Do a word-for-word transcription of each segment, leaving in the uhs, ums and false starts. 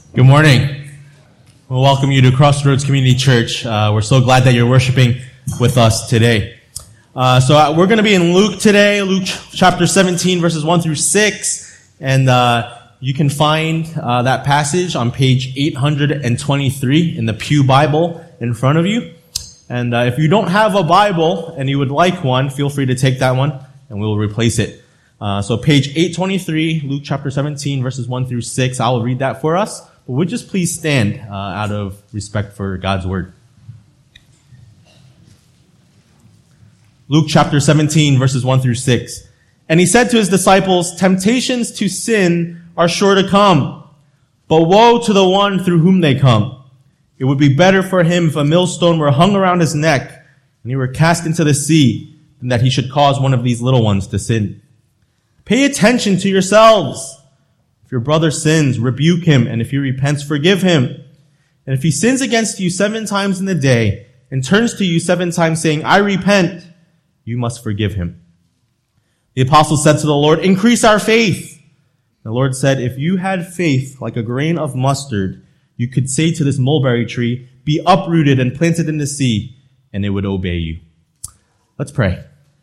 Good morning. We'll welcome you to Crossroads Community Church. Uh, we're so glad that you're worshiping with us today. Uh, so uh, we're going to be in Luke today, Luke ch- chapter seventeen, verses one through six. And uh, you can find uh, that passage on page eight hundred twenty-three in the Pew Bible in front of you. And uh, if you don't have a Bible and you would like one, feel free to take that one and we'll replace it. Uh, so page eight twenty-three, Luke chapter seventeen, verses one through six. I will read that for us. But would just please stand uh, out of respect for God's word. Luke chapter seventeen, verses one through six. And he said to his disciples, "Temptations to sin are sure to come, but woe to the one through whom they come. It would be better for him if a millstone were hung around his neck and he were cast into the sea than that he should cause one of these little ones to sin. Pay attention to yourselves. If your brother sins, rebuke him, and if he repents, forgive him. And if he sins against you seven times in the day and turns to you seven times saying, 'I repent,' you must forgive him." The apostle said to the Lord, "Increase our faith." The Lord said, "If you had faith like a grain of mustard, you could say to this mulberry tree, 'Be uprooted and planted in the sea,' and it would obey you." Let's pray.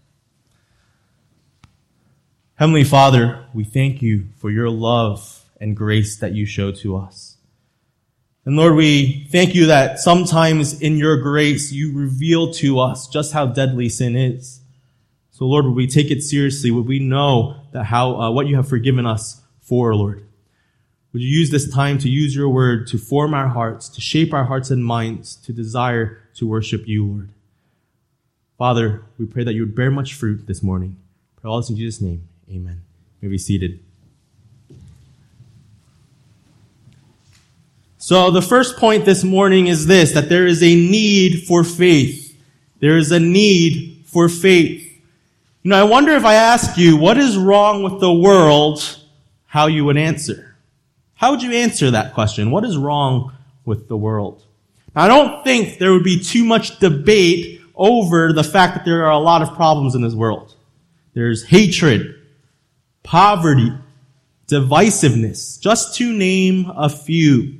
Heavenly Father, we thank you for your love and grace that you show to us. And Lord, we thank you that sometimes in your grace you reveal to us just how deadly sin is. So Lord, would we take it seriously? Would we know that how uh, what you have forgiven us for, Lord? Would you use this time to use your word to form our hearts, to shape our hearts and minds, to desire to worship you, Lord? Father, we pray that you would bear much fruit this morning. Pray all this in Jesus' name. Amen. You may be seated. So the first point this morning is this, that there is a need for faith. There is a need for faith. You know, I wonder if I ask you, what is wrong with the world, how you would answer. How would you answer that question? What is wrong with the world? Now, I don't think there would be too much debate over the fact that there are a lot of problems in this world. There's hatred, poverty, divisiveness, just to name a few.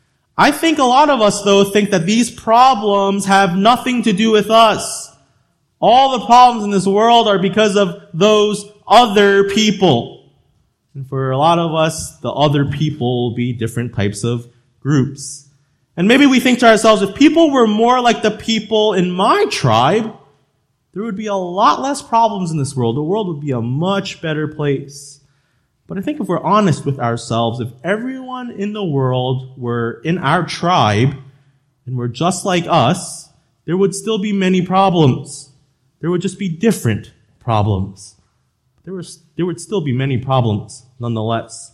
I think a lot of us, though, think that these problems have nothing to do with us. All the problems in this world are because of those other people. And for a lot of us, the other people will be different types of groups. And maybe we think to ourselves, if people were more like the people in my tribe, there would be a lot less problems in this world. The world would be a much better place. But I think if we're honest with ourselves, if everyone in the world were in our tribe and were just like us, there would still be many problems. There would just be different problems. There was, there would still be many problems, nonetheless.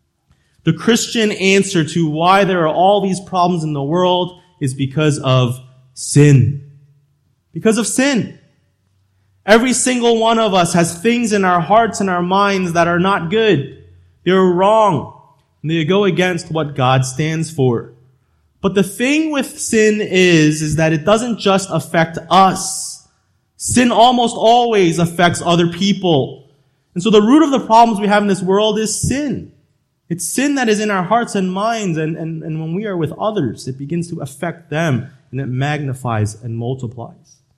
The Christian answer to why there are all these problems in the world is because of sin. Because of sin. Every single one of us has things in our hearts and our minds that are not good. They're wrong. And they go against what God stands for. But the thing with sin is, is that it doesn't just affect us. Sin almost always affects other people. And so the root of the problems we have in this world is sin. It's sin that is in our hearts and minds. And, and, and when we are with others, it begins to affect them. And it magnifies and multiplies.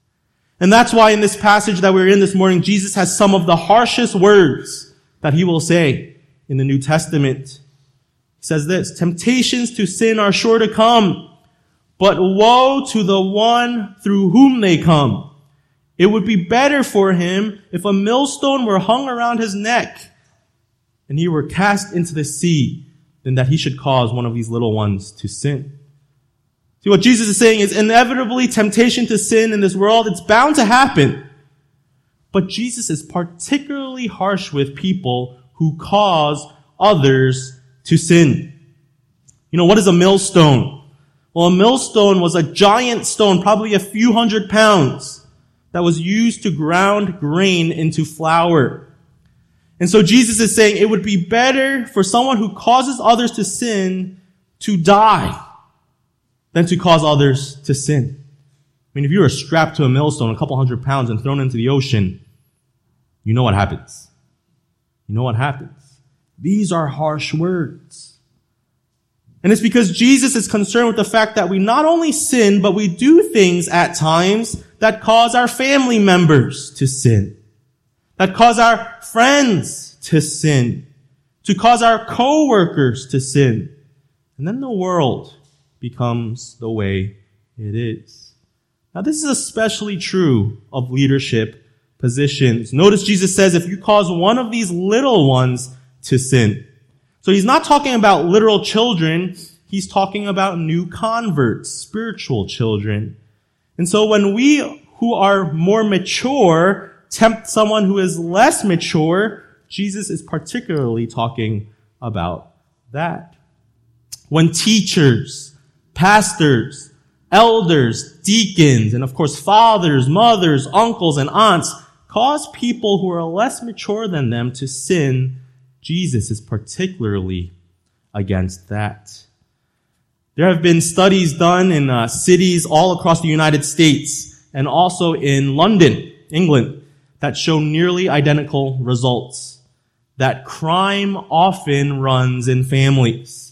And that's why in this passage that we're in this morning, Jesus has some of the harshest words that he will say in the New Testament. He says this, "Temptations to sin are sure to come, but woe to the one through whom they come. It would be better for him if a millstone were hung around his neck and he were cast into the sea than that he should cause one of these little ones to sin." See, what Jesus is saying is inevitably temptation to sin in this world, it's bound to happen. But Jesus is particularly harsh with people who cause others to sin. You know, what is a millstone? Well, a millstone was a giant stone, probably a few hundred pounds, that was used to ground grain into flour. And so Jesus is saying it would be better for someone who causes others to sin to die than to cause others to sin. I mean, if you were strapped to a millstone, a couple hundred pounds, and thrown into the ocean, you know what happens. You know what happens. These are harsh words. And it's because Jesus is concerned with the fact that we not only sin, but we do things at times that cause our family members to sin, that cause our friends to sin, to cause our co-workers to sin. And then the world becomes the way it is. Now, this is especially true of leadership positions. Notice Jesus says, if you cause one of these little ones to sin. So he's not talking about literal children. He's talking about new converts, spiritual children. And so when we who are more mature tempt someone who is less mature, Jesus is particularly talking about that. When teachers, pastors, elders, deacons, and of course fathers, mothers, uncles, and aunts cause people who are less mature than them to sin, Jesus is particularly against that. There have been studies done in uh, cities all across the United States and also in London, England, that show nearly identical results. That crime often runs in families.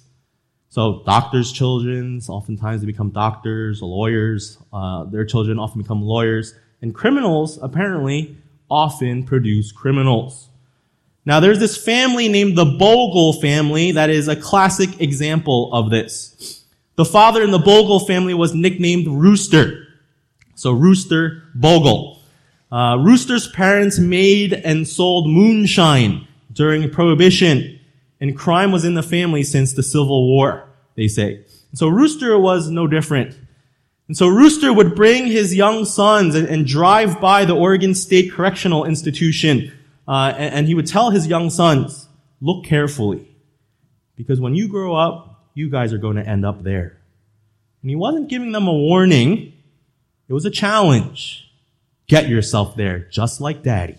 So doctors' children, oftentimes they become doctors, lawyers. Uh, their children often become lawyers. And criminals, apparently, often produce criminals. Now, there's this family named the Bogle family that is a classic example of this. The father in the Bogle family was nicknamed Rooster. So Rooster Bogle. Uh, Rooster's parents made and sold moonshine during Prohibition, and crime was in the family since the Civil War, they say. So Rooster was no different. And so Rooster would bring his young sons and, and drive by the Oregon State Correctional Institution, uh, and, and he would tell his young sons, look carefully, because when you grow up, you guys are going to end up there. And he wasn't giving them a warning. It was a challenge. Get yourself there, just like Daddy.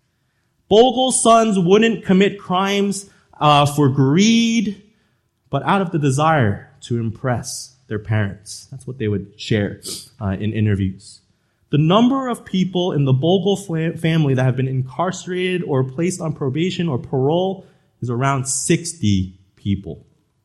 Bogle's sons wouldn't commit crimes uh, for greed, but out of the desire to impress their parents. That's what they would share uh, in interviews. The number of people in the Bogle family that have been incarcerated or placed on probation or parole is around sixty people.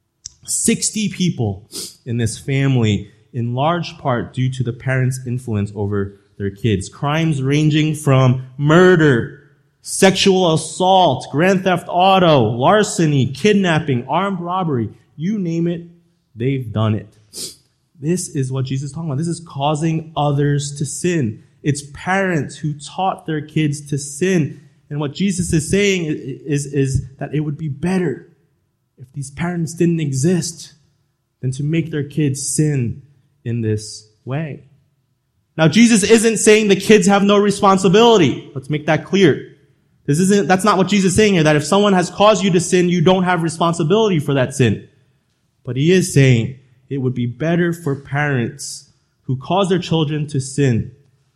sixty people in this family, in large part due to the parents' influence over their kids. Crimes ranging from murder, sexual assault, grand theft auto, larceny, kidnapping, armed robbery, you name it, they've done it. This is what Jesus is talking about. This is causing others to sin. It's parents who taught their kids to sin. And what Jesus is saying is, is, is that it would be better if these parents didn't exist than to make their kids sin in this way. Now, Jesus isn't saying the kids have no responsibility. Let's make that clear. This isn't, that's not what Jesus is saying here, that if someone has caused you to sin, you don't have responsibility for that sin. But he is saying it would be better for parents who cause their children to sin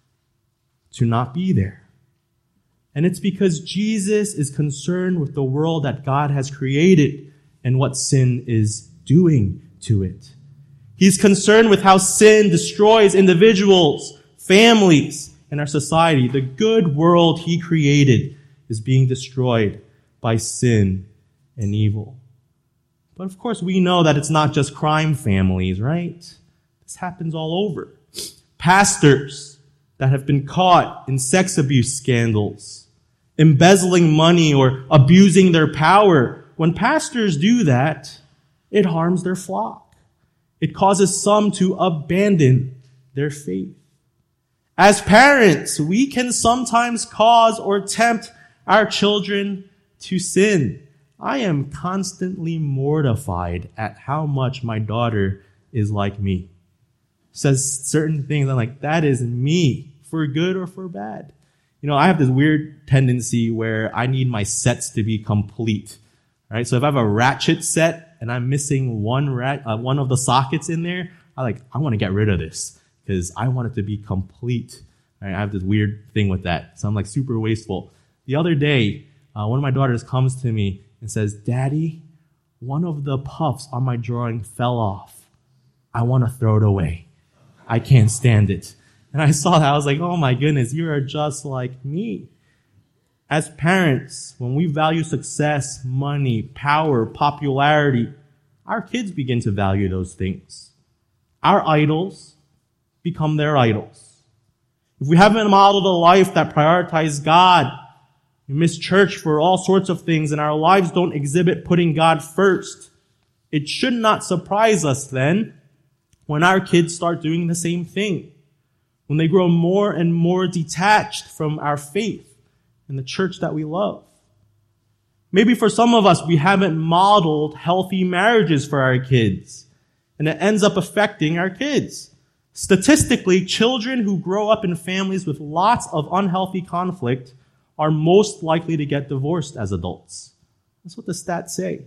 to not be there. And it's because Jesus is concerned with the world that God has created and what sin is doing to it. He's concerned with how sin destroys individuals, families, and our society. The good world he created is being destroyed by sin and evil. But of course, we know that it's not just crime families, right? This happens all over. Pastors that have been caught in sex abuse scandals, embezzling money or abusing their power. When pastors do that, it harms their flock. It causes some to abandon their faith. As parents, we can sometimes cause or tempt our children to sin. I am constantly mortified at how much my daughter is like me. Says certain things, I'm like, that is me, for good or for bad. You know, I have this weird tendency where I need my sets to be complete. Right? So if I have a ratchet set and I'm missing one rat, uh, one of the sockets in there, I like, I want to get rid of this because I want it to be complete. Right? I have this weird thing with that. So I'm like super wasteful. The other day, uh, one of my daughters comes to me and says, Daddy, one of the puffs on my drawing fell off. I want to throw it away. I can't stand it. And I saw that. I was like, oh my goodness, you are just like me. As parents, when we value success, money, power, popularity, our kids begin to value those things. Our idols become their idols. If we haven't modeled a life that prioritizes God, we miss church for all sorts of things, and our lives don't exhibit putting God first, it should not surprise us then when our kids start doing the same thing, when they grow more and more detached from our faith and the church that we love. Maybe for some of us, we haven't modeled healthy marriages for our kids, and it ends up affecting our kids. Statistically, children who grow up in families with lots of unhealthy conflict are most likely to get divorced as adults. That's what the stats say.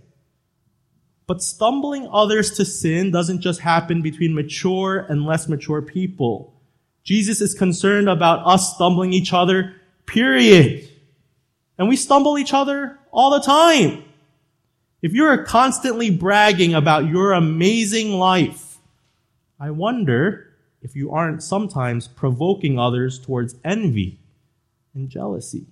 But stumbling others to sin doesn't just happen between mature and less mature people. Jesus is concerned about us stumbling each other, period. And we stumble each other all the time. If you're constantly bragging about your amazing life, I wonder if you aren't sometimes provoking others towards envy and jealousy.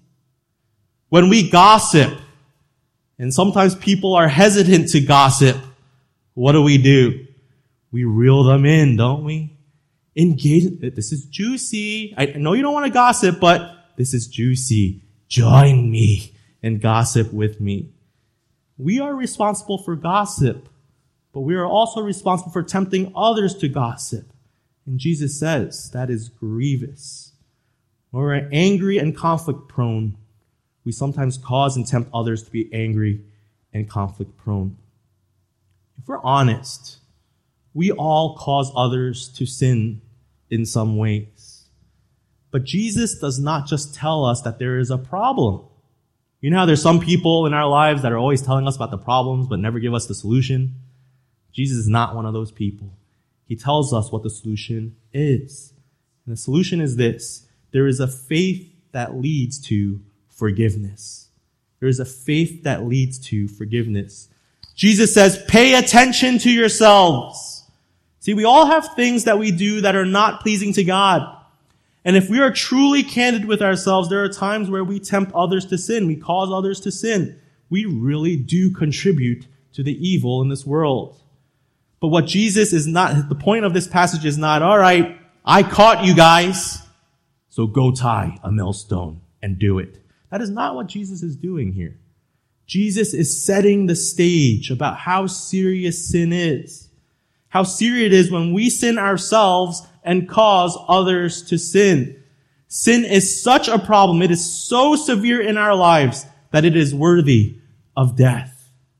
When we gossip, and sometimes people are hesitant to gossip, what do we do? We reel them in, don't we? Engage. This is juicy. I know you don't want to gossip, but this is juicy. Join me and gossip with me. We are responsible for gossip, but we are also responsible for tempting others to gossip. And Jesus says that is grievous. When we're angry and conflict prone, we sometimes cause and tempt others to be angry and conflict prone. If we're honest, we all cause others to sin in some ways. But Jesus does not just tell us that there is a problem. You know how there's some people in our lives that are always telling us about the problems but never give us the solution? Jesus is not one of those people. He tells us what the solution is. And the solution is this: there is a faith that leads to forgiveness. There is a faith that leads to forgiveness. Jesus says, pay attention to yourselves. See, we all have things that we do that are not pleasing to God. And if we are truly candid with ourselves, there are times where we tempt others to sin. We cause others to sin. We really do contribute to the evil in this world. But what Jesus is not, the point of this passage is not, all right, I caught you guys, so go tie a millstone and do it. That is not what Jesus is doing here. Jesus is setting the stage about how serious sin is. How serious it is when we sin ourselves and cause others to sin. Sin is such a problem. It is so severe in our lives that it is worthy of death.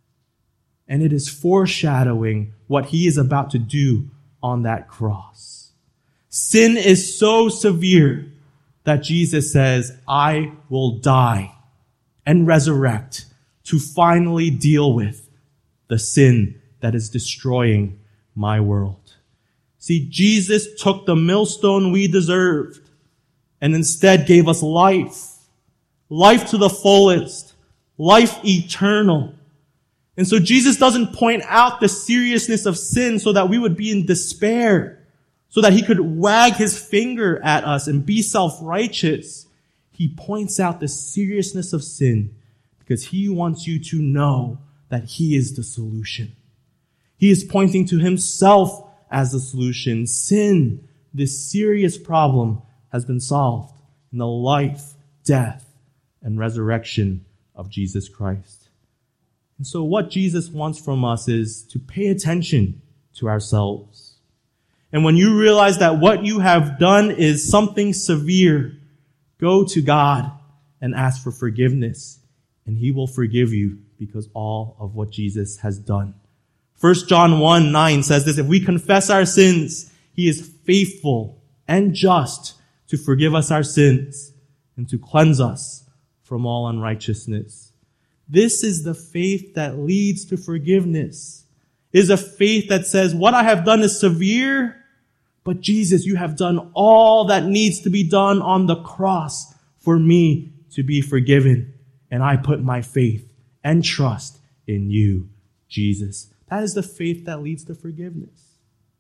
And it is foreshadowing what he is about to do on that cross. Sin is so severe that Jesus says, I will die and resurrect to finally deal with the sin that is destroying my world. See, Jesus took the millstone we deserved and instead gave us life. Life to the fullest. Life eternal. And so Jesus doesn't point out the seriousness of sin so that we would be in despair, so that he could wag his finger at us and be self-righteous. He points out the seriousness of sin because he wants you to know that he is the solution. He is pointing to himself as the solution. Sin, this serious problem, has been solved in the life, death, and resurrection of Jesus Christ. And so what Jesus wants from us is to pay attention to ourselves. And when you realize that what you have done is something severe, go to God and ask for forgiveness, and he will forgive you because all of what Jesus has done. First John one nine says this: if we confess our sins, he is faithful and just to forgive us our sins and to cleanse us from all unrighteousness. This is the faith that leads to forgiveness. It is a faith that says, what I have done is severe, but Jesus, you have done all that needs to be done on the cross for me to be forgiven. And I put my faith and trust in you, Jesus. That is the faith that leads to forgiveness.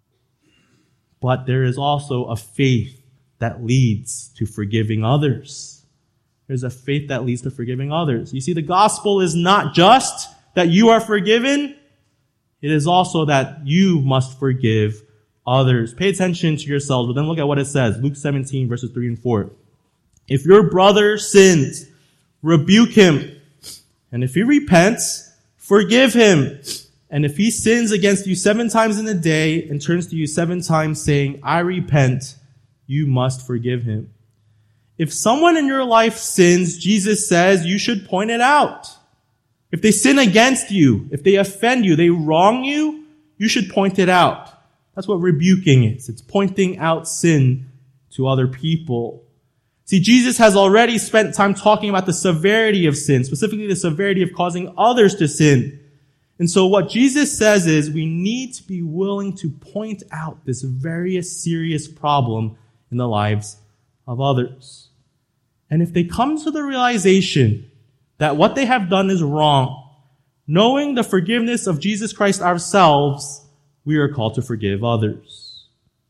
But there is also a faith that leads to forgiving others. There's a faith that leads to forgiving others. You see, the gospel is not just that you are forgiven. it is also that you must forgive others. Pay attention to yourselves, but then look at what it says. Luke seventeen, verses three and four. If your brother sins, rebuke him. And if he repents, forgive him. And if he sins against you seven times in a day and turns to you seven times saying, I repent, you must forgive him. If someone in your life sins, Jesus says you should point it out. If they sin against you, if they offend you, they wrong you, you should point it out. That's what rebuking is. It's pointing out sin to other people. See, Jesus has already spent time talking about the severity of sin, specifically the severity of causing others to sin. And so what Jesus says is we need to be willing to point out this very serious problem in the lives of others. And if they come to the realization that what they have done is wrong, knowing the forgiveness of Jesus Christ ourselves, we are called to forgive others.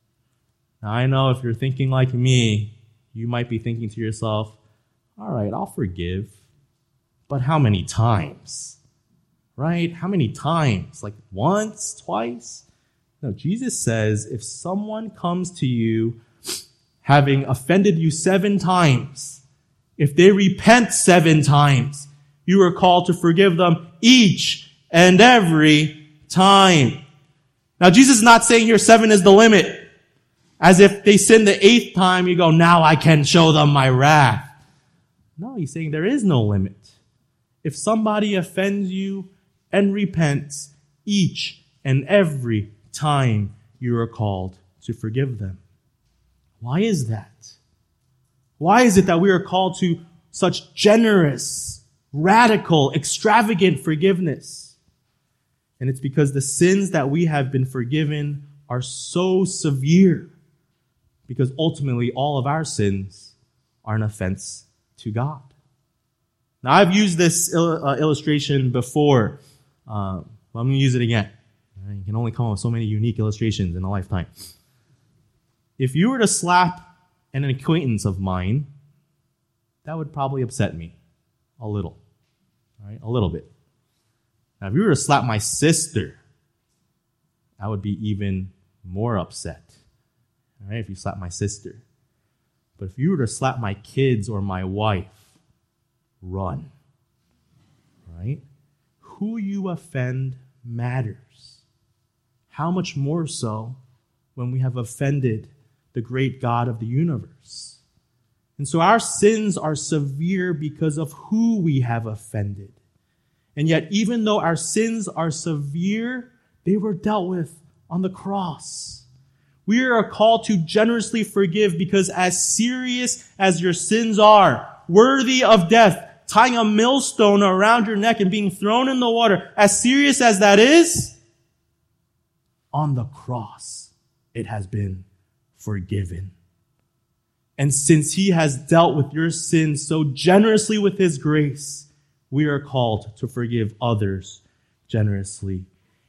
Now, I know if you're thinking like me, you might be thinking to yourself, all right, I'll forgive, but how many times? Right? How many times? Like once, twice? No, Jesus says if someone comes to you having offended you seven times, if they repent seven times, you are called to forgive them each and every time. Now, Jesus is not saying here seven is the limit. As if they sin the eighth time, you go, now I can show them my wrath. No, he's saying there is no limit. If somebody offends you and repents each and every time, you are called to forgive them. Why is that? Why is it that we are called to such generous, radical, extravagant forgiveness? And it's because the sins that we have been forgiven are so severe. Because ultimately, all of our sins are an offense to God. Now, I've used this il- uh, illustration before, uh, but I'm going to use it again. You can only come up with so many unique illustrations in a lifetime. If you were to slap an acquaintance of mine, that would probably upset me a little, right? A little bit. Now, if you were to slap my sister, I would be even more upset. All right, if you slap my sister. But if you were to slap my kids or my wife, run. Right? Who you offend matters. How much more so when we have offended the great God of the universe. And so our sins are severe because of who we have offended. And yet, even though our sins are severe, they were dealt with on the cross. We are called to generously forgive because as serious as your sins are, worthy of death, tying a millstone around your neck and being thrown in the water, as serious as that is, on the cross, it has been forgiven. And since he has dealt with your sins so generously with his grace, we are called to forgive others generously.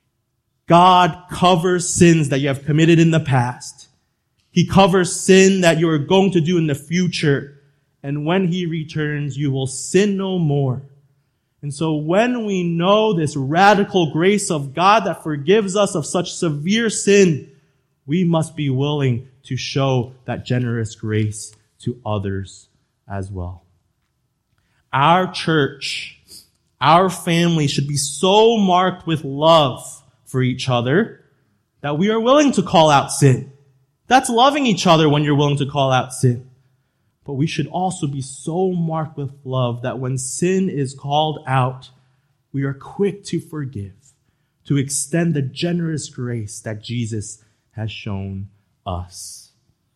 God covers sins that you have committed in the past. He covers sin that you are going to do in the future. And when he returns, you will sin no more. And so when we know this radical grace of God that forgives us of such severe sin, we must be willing to show that generous grace to others as well. Our church, our family should be so marked with love for each other that we are willing to call out sin. That's loving each other when you're willing to call out sin. But we should also be so marked with love that when sin is called out, we are quick to forgive, to extend the generous grace that Jesus has shown us.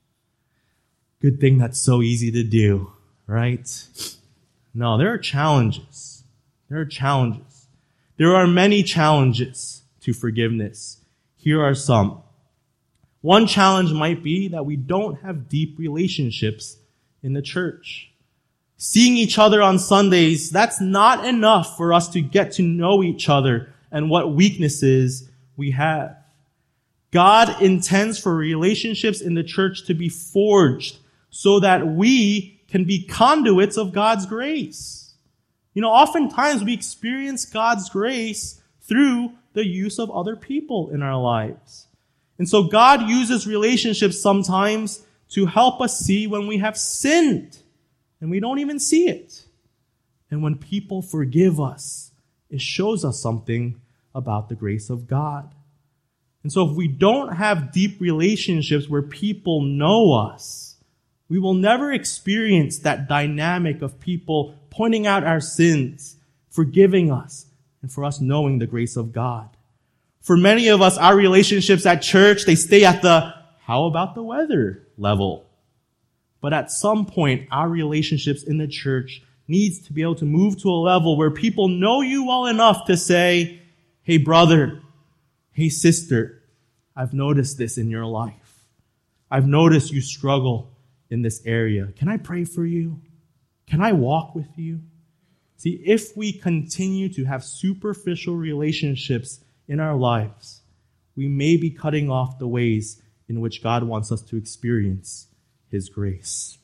Good thing that's so easy to do, right? No, there are challenges. There are challenges. There are many challenges to forgiveness. Here are some. One challenge might be that we don't have deep relationships in the church. Seeing each other on Sundays, that's not enough for us to get to know each other and what weaknesses we have. God intends for relationships in the church to be forged so that we can be conduits of God's grace. You know, oftentimes we experience God's grace through the use of other people in our lives. And so God uses relationships sometimes to help us see when we have sinned and we don't even see it. And when people forgive us, it shows us something about the grace of God. And so if we don't have deep relationships where people know us, we will never experience that dynamic of people pointing out our sins, forgiving us, and for us knowing the grace of God. For many of us, our relationships at church, they stay at the how about the weather level. But at some point, our relationships in the church needs to be able to move to a level where people know you well enough to say, hey brother, hey sister, I've noticed this in your life. I've noticed you struggle in this area. Can I pray for you? Can I walk with you? See, if we continue to have superficial relationships in our lives, we may be cutting off the ways in which God wants us to experience His grace.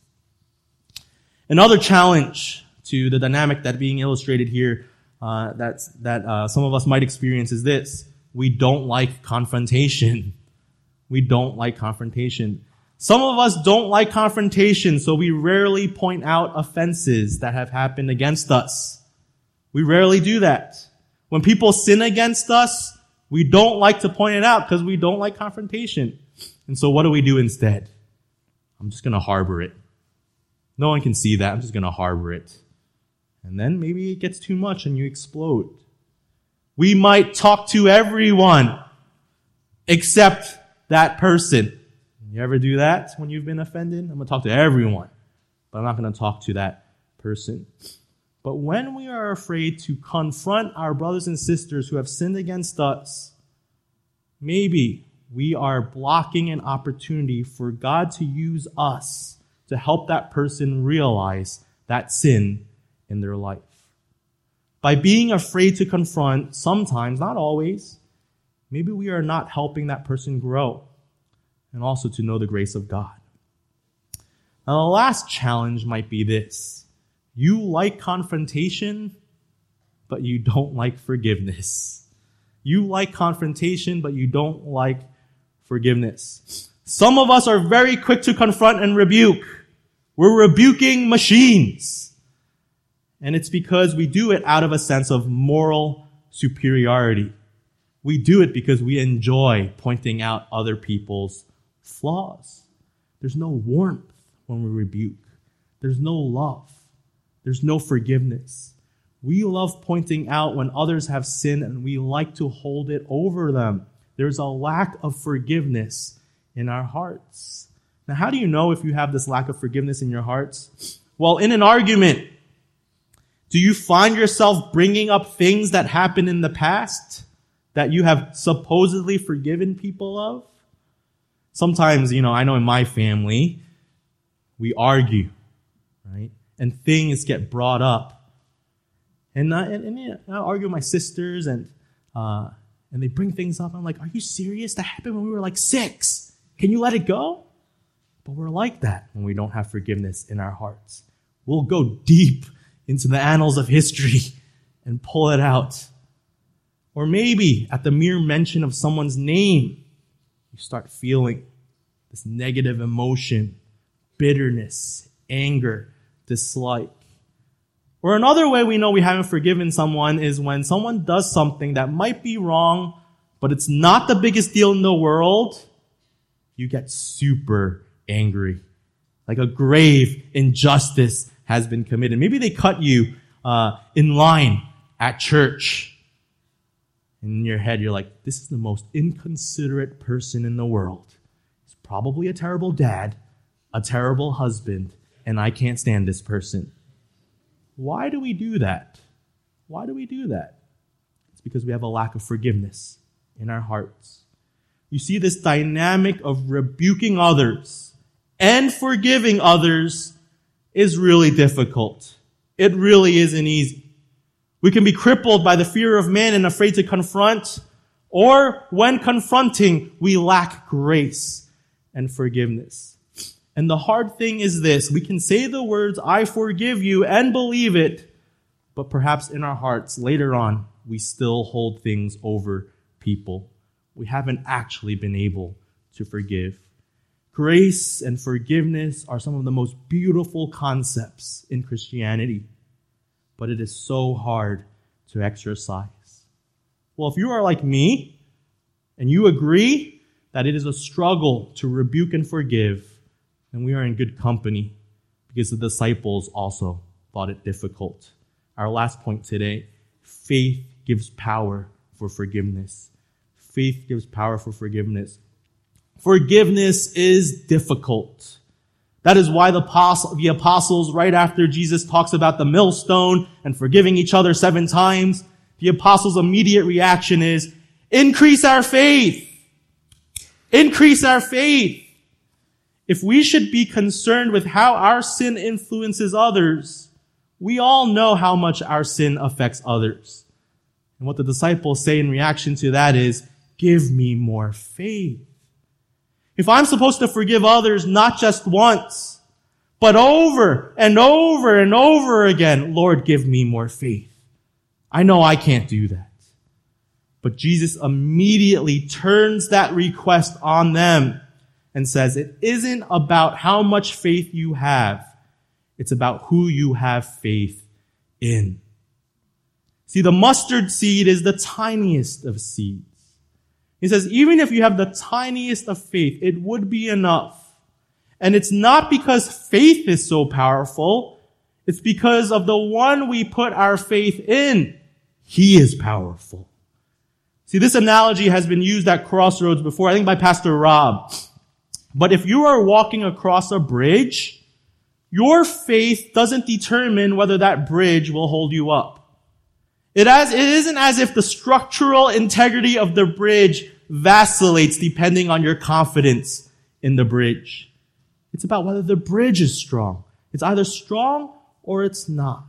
Another challenge to the dynamic that being illustrated here uh, that's, that uh, some of us might experience is this. We don't like confrontation. We don't like confrontation. Some of us don't like confrontation, so we rarely point out offenses that have happened against us. We rarely do that. When people sin against us, we don't like to point it out because we don't like confrontation. And so what do we do instead? I'm just going to harbor it. No one can see that. I'm just going to harbor it. And then maybe it gets too much and you explode. We might talk to everyone except that person. You ever do that when you've been offended? I'm going to talk to everyone, but I'm not going to talk to that person. But when we are afraid to confront our brothers and sisters who have sinned against us, maybe we are blocking an opportunity for God to use us to help that person realize that sin in their life. By being afraid to confront, sometimes, not always, maybe we are not helping that person grow and also to know the grace of God. Now, the last challenge might be this. You like confrontation, but you don't like forgiveness. You like confrontation, but you don't like forgiveness. Some of us are very quick to confront and rebuke. We're rebuking machines. And it's because we do it out of a sense of moral superiority. We do it because we enjoy pointing out other people's flaws. There's no warmth when we rebuke. There's no love. There's no forgiveness. We love pointing out when others have sinned and we like to hold it over them. There's a lack of forgiveness in our hearts. Now, how do you know if you have this lack of forgiveness in your hearts? Well, in an argument, do you find yourself bringing up things that happened in the past that you have supposedly forgiven people of? Sometimes, you know, I know in my family, we argue, right? And things get brought up. And, uh, and, and you know, I argue with my sisters, and uh, and they bring things up. I'm like, are you serious? That happened when we were like six. Can you let it go? But we're like that when we don't have forgiveness in our hearts. We'll go deep into the annals of history and pull it out. Or maybe at the mere mention of someone's name, you start feeling this negative emotion, bitterness, anger, dislike. Or another way we know we haven't forgiven someone is when someone does something that might be wrong, but it's not the biggest deal in the world, you get super angry. Like a grave injustice has been committed. Maybe they cut you uh, in line at church. In your head, you're like, this is the most inconsiderate person in the world. He's probably a terrible dad, a terrible husband, and I can't stand this person. Why do we do that? Why do we do that? It's because we have a lack of forgiveness in our hearts. You see, this dynamic of rebuking others and forgiving others is really difficult. It really isn't easy. We can be crippled by the fear of man and afraid to confront, or when confronting, we lack grace and forgiveness. And the hard thing is this: we can say the words, I forgive you, and believe it, but perhaps in our hearts later on, we still hold things over people. We haven't actually been able to forgive. Grace and forgiveness are some of the most beautiful concepts in Christianity, but it is so hard to exercise. Well, if you are like me and you agree that it is a struggle to rebuke and forgive, then we are in good company, because the disciples also thought it difficult. Our last point today, faith gives power for forgiveness. Faith gives power for forgiveness. Forgiveness is difficult. That is why the apostles, right after Jesus talks about the millstone and forgiving each other seven times, the apostles' immediate reaction is, increase our faith. Increase our faith. If we should be concerned with how our sin influences others, we all know how much our sin affects others. And what the disciples say in reaction to that is, give me more faith. If I'm supposed to forgive others not just once, but over and over and over again, Lord, give me more faith. I know I can't do that. But Jesus immediately turns that request on them and says, it isn't about how much faith you have. It's about who you have faith in. See, the mustard seed is the tiniest of seeds. He says, even if you have the tiniest of faith, it would be enough. And it's not because faith is so powerful. It's because of the one we put our faith in. He is powerful. See, this analogy has been used at Crossroads before, I think by Pastor Rob. But if you are walking across a bridge, your faith doesn't determine whether that bridge will hold you up. It, has, it isn't as if the structural integrity of the bridge vacillates depending on your confidence in the bridge. It's about whether the bridge is strong. It's either strong or it's not.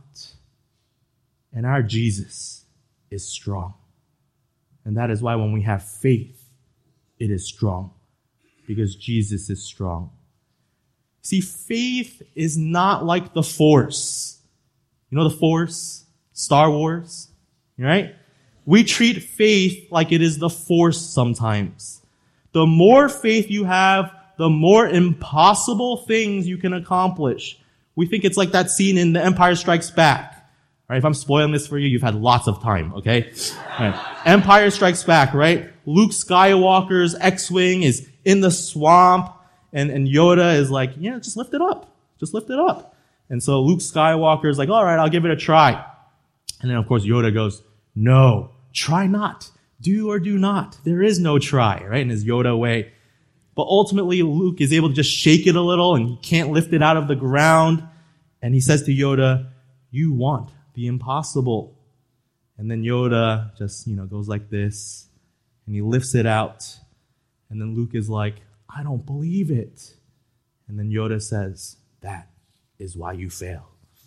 And our Jesus is strong. And that is why when we have faith, it is strong. Because Jesus is strong. See, faith is not like the Force. You know the Force? Star Wars? Right? We treat faith like it is the Force sometimes. The more faith you have, the more impossible things you can accomplish. We think it's like that scene in The Empire Strikes Back. All right, if I'm spoiling this for you, you've had lots of time, okay? All right. Empire Strikes Back, right? Luke Skywalker's X-Wing is in the swamp, and, and Yoda is like, yeah, just lift it up. Just lift it up. And so Luke Skywalker is like, all right, I'll give it a try. And then, of course, Yoda goes, no, try not. Do or do not. There is no try, right? In his Yoda way. But ultimately, Luke is able to just shake it a little, and he can't lift it out of the ground. And he says to Yoda, you want the impossible. And then Yoda just, you know, goes like this, and he lifts it out. And then Luke is like, I don't believe it. And then Yoda says, that is why you fail.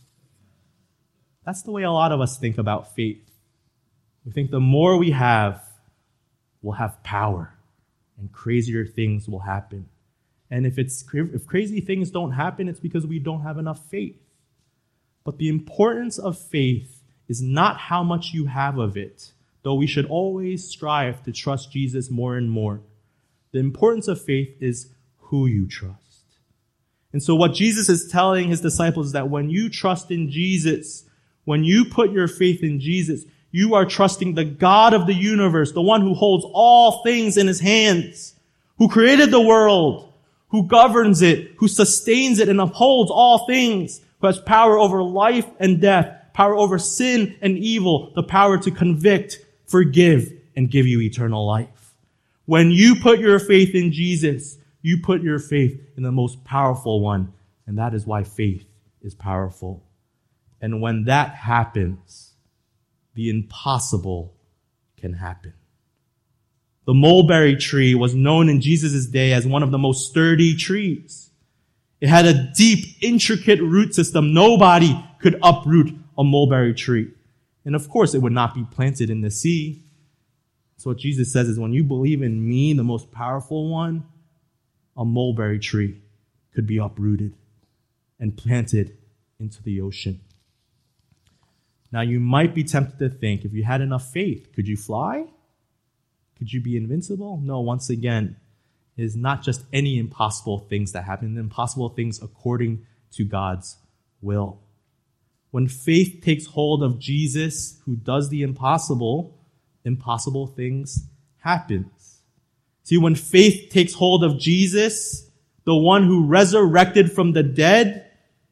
That's the way a lot of us think about faith. We think the more we have, we'll have power, and crazier things will happen. And if it's if crazy things don't happen, it's because we don't have enough faith. But the importance of faith is not how much you have of it, though we should always strive to trust Jesus more and more. The importance of faith is who you trust. And so what Jesus is telling his disciples is that when you trust in Jesus, when you put your faith in Jesus, you are trusting the God of the universe, the one who holds all things in his hands, who created the world, who governs it, who sustains it and upholds all things, who has power over life and death, power over sin and evil, the power to convict, forgive, and give you eternal life. When you put your faith in Jesus, you put your faith in the most powerful one, and that is why faith is powerful. And when that happens, the impossible can happen. The mulberry tree was known in Jesus' day as one of the most sturdy trees. It had a deep, intricate root system. Nobody could uproot a mulberry tree. And of course, it would not be planted in the sea. So what Jesus says is, when you believe in me, the most powerful one, a mulberry tree could be uprooted and planted into the ocean. Now, you might be tempted to think, if you had enough faith, could you fly? Could you be invincible? No, once again, it is not just any impossible things that happen, impossible things according to God's will. When faith takes hold of Jesus, who does the impossible, impossible things happen. See, when faith takes hold of Jesus, the one who resurrected from the dead,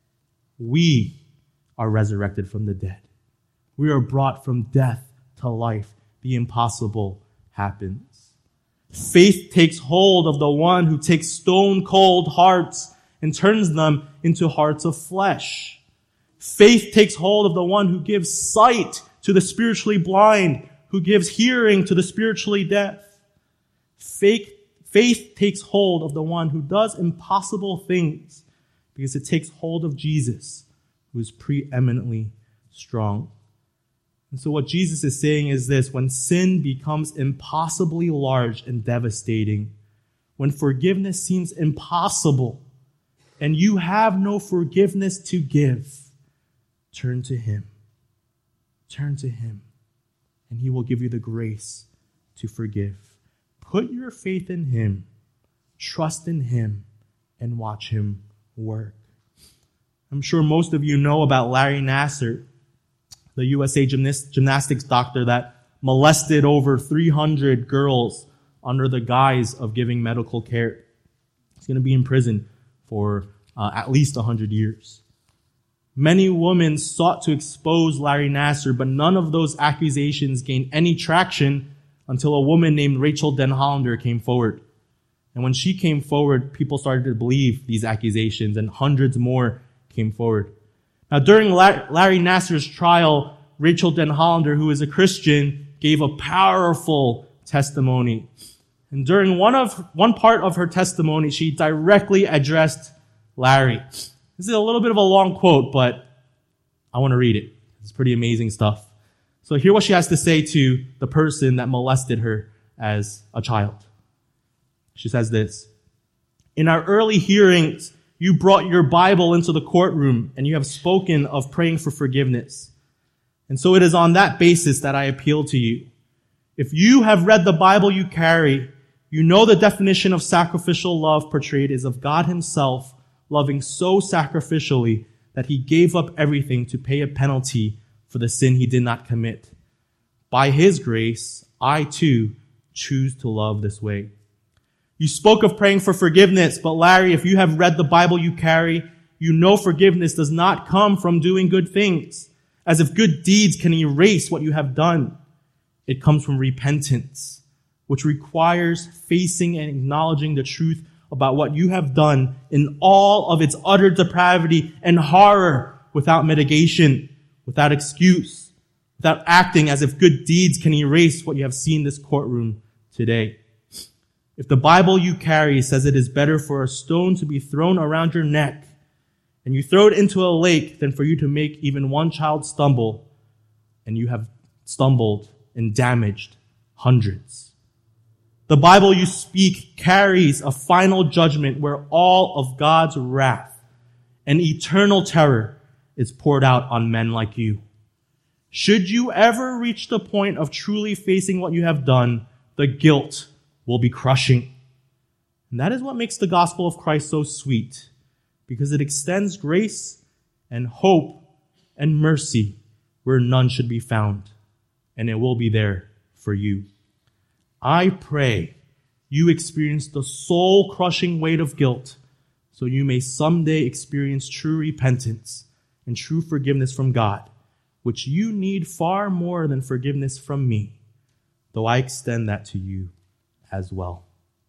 we are resurrected from the dead. We are brought from death to life. The impossible happens. Faith takes hold of the one who takes stone-cold hearts and turns them into hearts of flesh. Faith takes hold of the one who gives sight to the spiritually blind, who gives hearing to the spiritually deaf. Faith, faith takes hold of the one who does impossible things because it takes hold of Jesus, who is preeminently strong. And so what Jesus is saying is this: when sin becomes impossibly large and devastating, when forgiveness seems impossible, and you have no forgiveness to give, turn to Him. Turn to Him, and He will give you the grace to forgive. Put your faith in Him, trust in Him, and watch Him work. I'm sure most of you know about Larry Nassar, the U S A gymnast, gymnastics doctor that molested over three hundred girls under the guise of giving medical care. He's going to be in prison for uh, at least one hundred years. Many women sought to expose Larry Nassar, but none of those accusations gained any traction until a woman named Rachel Denhollander came forward. And when she came forward, people started to believe these accusations, and hundreds more came forward. Now, during Larry Nassar's trial, Rachel Denhollander, who is a Christian, gave a powerful testimony. And during one of one part of her testimony, she directly addressed Larry. This is a little bit of a long quote, but I want to read it. It's pretty amazing stuff. So hear what she has to say to the person that molested her as a child. She says this: "In our early hearings, you brought your Bible into the courtroom and you have spoken of praying for forgiveness. And so it is on that basis that I appeal to you. If you have read the Bible you carry, you know the definition of sacrificial love portrayed is of God Himself loving so sacrificially that He gave up everything to pay a penalty for the sin He did not commit. By His grace, I too choose to love this way. You spoke of praying for forgiveness, but Larry, if you have read the Bible you carry, you know forgiveness does not come from doing good things, as if good deeds can erase what you have done. It comes from repentance, which requires facing and acknowledging the truth about what you have done in all of its utter depravity and horror, without mitigation, without excuse, without acting as if good deeds can erase what you have seen in this courtroom today. If the Bible you carry says it is better for a stone to be thrown around your neck and you throw it into a lake than for you to make even one child stumble, and you have stumbled and damaged hundreds. The Bible you speak carries a final judgment where all of God's wrath and eternal terror is poured out on men like you. Should you ever reach the point of truly facing what you have done, the guilt will be crushing. And that is what makes the gospel of Christ so sweet, because it extends grace and hope and mercy where none should be found, and it will be there for you. I pray you experience the soul-crushing weight of guilt so you may someday experience true repentance and true forgiveness from God, which you need far more than forgiveness from me, though I extend that to you as well.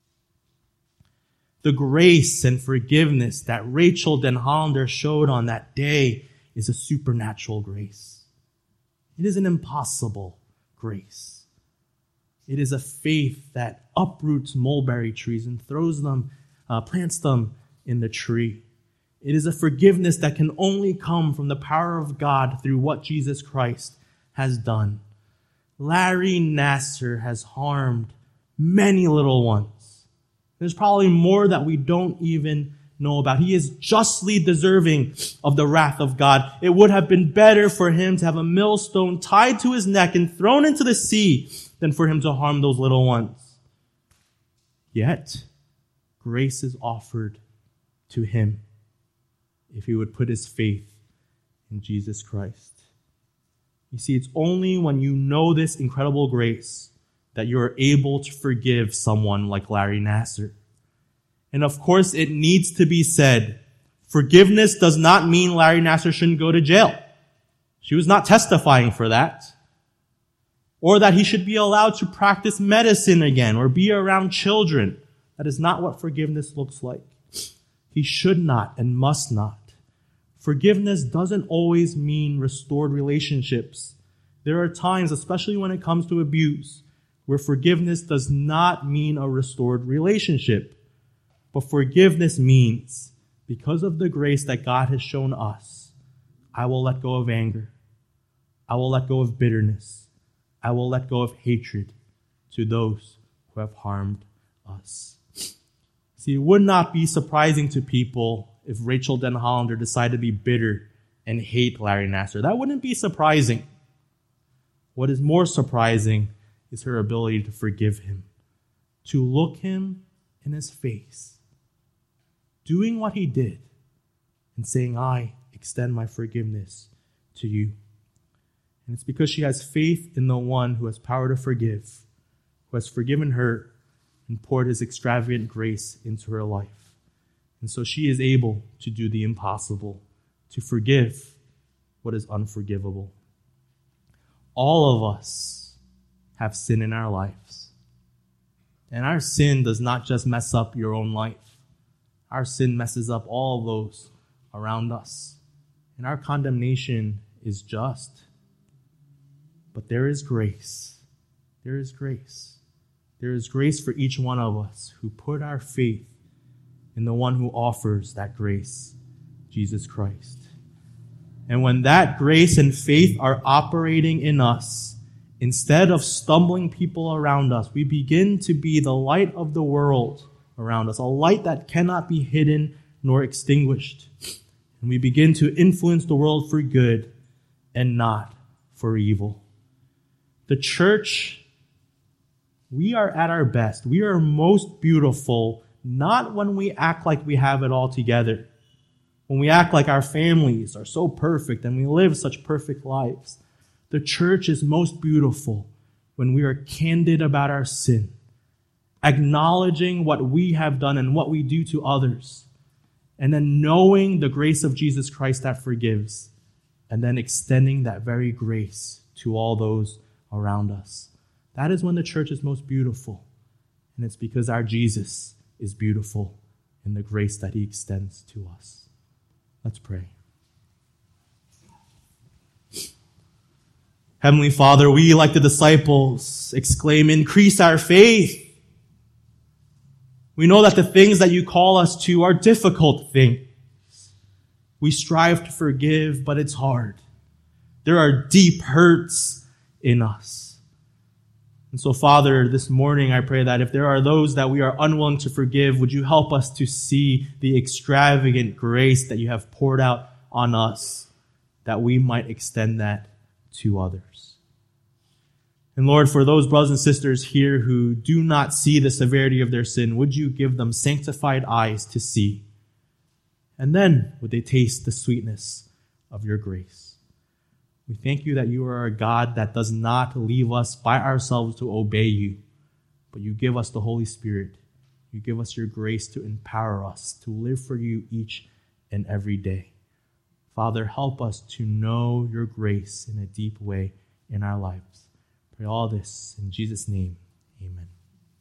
The grace and forgiveness that Rachel Denhollander showed on that day is a supernatural grace. It is an impossible grace. It is a faith that uproots mulberry trees and throws them, uh, plants them in the tree. It is a forgiveness that can only come from the power of God through what Jesus Christ has done. Larry Nassar has harmed many little ones. There's probably more that we don't even know about. He is justly deserving of the wrath of God. It would have been better for him to have a millstone tied to his neck and thrown into the sea than for him to harm those little ones. Yet, grace is offered to him if he would put his faith in Jesus Christ. You see, it's only when you know this incredible grace that you are able to forgive someone like Larry Nassar. And of course, it needs to be said, forgiveness does not mean Larry Nassar shouldn't go to jail. She was not testifying for that. Or that he should be allowed to practice medicine again or be around children. That is not what forgiveness looks like. He should not and must not. Forgiveness doesn't always mean restored relationships. There are times, especially when it comes to abuse, where forgiveness does not mean a restored relationship. But forgiveness means, because of the grace that God has shown us, I will let go of anger. I will let go of bitterness. I will let go of hatred to those who have harmed us. See, it would not be surprising to people if Rachel Den Hollander decided to be bitter and hate Larry Nassar. That wouldn't be surprising. What is more surprising is her ability to forgive him, to look him in his face, doing what he did, and saying, I extend my forgiveness to you. And it's because she has faith in the one who has power to forgive, who has forgiven her and poured his extravagant grace into her life. And so she is able to do the impossible, to forgive what is unforgivable. All of us have sin in our lives. And our sin does not just mess up your own life. Our sin messes up all of those around us. And our condemnation is just. But there is grace. There is grace. There is grace for each one of us who put our faith in the one who offers that grace, Jesus Christ. And when that grace and faith are operating in us, instead of stumbling people around us, we begin to be the light of the world around us, a light that cannot be hidden nor extinguished. And we begin to influence the world for good and not for evil. The church, we are at our best. We are most beautiful, not when we act like we have it all together, when we act like our families are so perfect and we live such perfect lives. The church is most beautiful when we are candid about our sin, acknowledging what we have done and what we do to others, and then knowing the grace of Jesus Christ that forgives, and then extending that very grace to all those around us. That is when the church is most beautiful. And it's because our Jesus is beautiful in the grace that he extends to us. Let's pray. Heavenly Father, we, like the disciples, exclaim, increase our faith. We know that the things that you call us to are difficult things. We strive to forgive, but it's hard. There are deep hurts in us. And so, Father, this morning I pray that if there are those that we are unwilling to forgive, would you help us to see the extravagant grace that you have poured out on us, that we might extend that to others. And Lord, for those brothers and sisters here who do not see the severity of their sin, would you give them sanctified eyes to see? And then would they taste the sweetness of your grace. We thank you that you are a God that does not leave us by ourselves to obey you, but you give us the Holy Spirit. You give us your grace to empower us to live for you each and every day. Father, help us to know your grace in a deep way in our lives. Pray all this in Jesus' name. Amen.